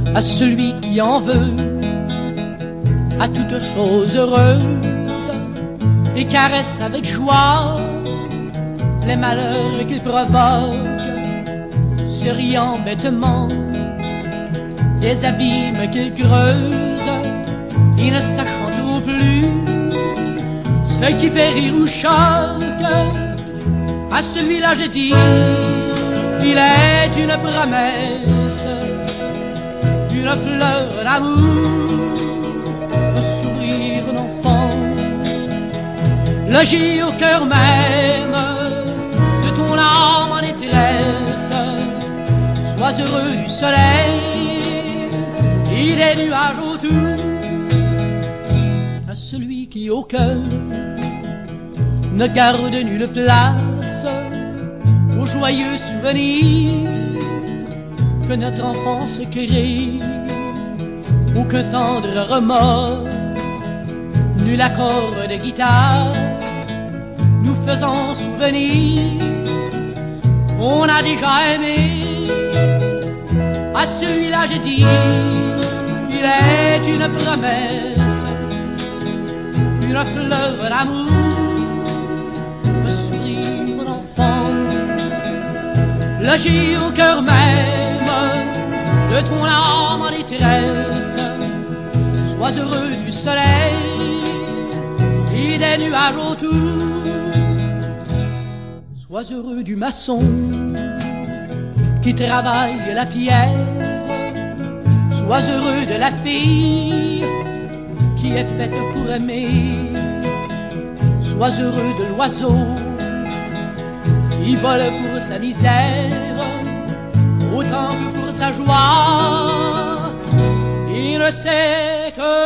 à celui qui en veut, à toute chose heureuse, et caresse avec joie les malheurs qu'il provoque, se riant bêtement des abîmes qu'il creuse, et ne sachant trop plus ce qui fait rire ou choque. À celui-là je dis, il est une promesse, une fleur d'amour, un sourire d'enfant. Logis au cœur même de ton âme en détresse, sois heureux du soleil et des nuages autour. À celui qui au cœur ne garde nulle place aux joyeux souvenirs que notre enfance crée, aucun tendre remords, nul accord de guitare nous faisant souvenir qu'on a déjà aimé. À celui-là je dis, il est une promesse, une fleur d'amour, un sourire d'enfant. Logis au cœur même de ton âme en détresse, sois heureux du soleil et des nuages autour. Sois heureux du maçon qui travaille la pierre, sois heureux de la fille qui est faite pour aimer, sois heureux de l'oiseau qui vole pour sa misère autant que pour sa joie. Il ne sait que